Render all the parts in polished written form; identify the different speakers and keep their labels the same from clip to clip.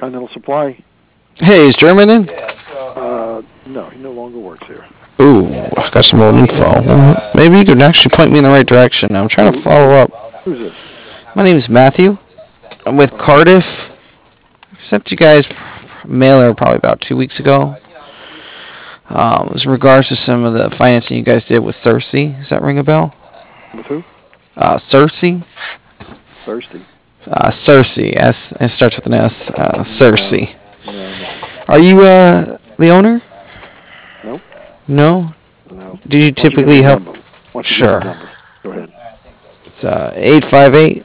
Speaker 1: Continental Supply.
Speaker 2: Hey, is German in?
Speaker 1: No, he no longer works here.
Speaker 2: Ooh, I got some old info. Well, maybe you could actually point me in the right direction. I'm trying to follow up.
Speaker 1: Who's this?
Speaker 2: My name is Matthew. I'm with Cardiff. Sent you guys a mailer probably about 2 weeks ago. It was in regards to some of the financing you guys did with Cersei. Does that ring a bell?
Speaker 1: With who?
Speaker 2: Cersei.
Speaker 1: Thirsty.
Speaker 2: Cersei. It starts with an S. Cersei.
Speaker 1: No.
Speaker 2: Are you the owner?
Speaker 1: No.
Speaker 2: No?
Speaker 1: No.
Speaker 2: Do you typically help?
Speaker 1: Sure. Go ahead.
Speaker 2: It's 858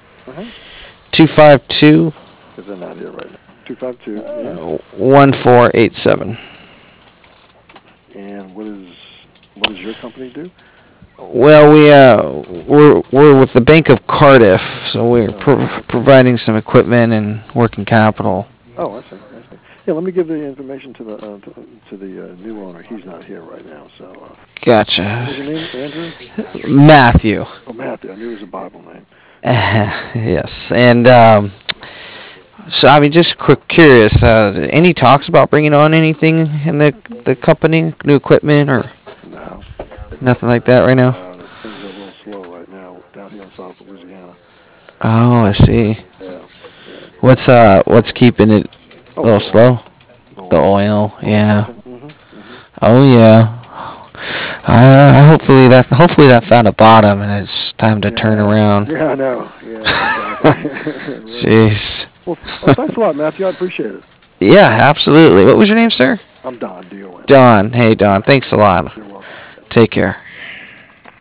Speaker 2: 252
Speaker 1: Because they're not here right now. 252. Yeah.
Speaker 2: 1487.
Speaker 1: And what does your company do?
Speaker 2: Well, we're with the Bank of Cardiff, so we're providing some equipment and working capital.
Speaker 1: Oh, I see. Yeah, let me give the information to the new owner. He's not here right now, so.
Speaker 2: Gotcha.
Speaker 1: What's your name, Andrew?
Speaker 2: Matthew.
Speaker 1: Oh, Matthew. I knew it was a Bible name.
Speaker 2: Yes, and so I mean, just curious. Any talks about bringing on anything in the company, new equipment or?
Speaker 1: No.
Speaker 2: Nothing like that right now.
Speaker 1: Things are a little slow right now down here in South Louisiana.
Speaker 2: Oh, I see.
Speaker 1: Yeah.
Speaker 2: What's keeping it a little slow? The oil, yeah. Oh yeah. Hopefully that found a bottom and it's time to turn around.
Speaker 1: Yeah, I know. Yeah. Exactly.
Speaker 2: Jeez.
Speaker 1: Well, thanks a lot, Matthew. I appreciate it.
Speaker 2: Yeah, absolutely. What was your name, sir?
Speaker 1: I'm Don, D-O-N.
Speaker 2: Don. Hey, Don. Thanks a lot.
Speaker 1: You're welcome.
Speaker 2: Take care.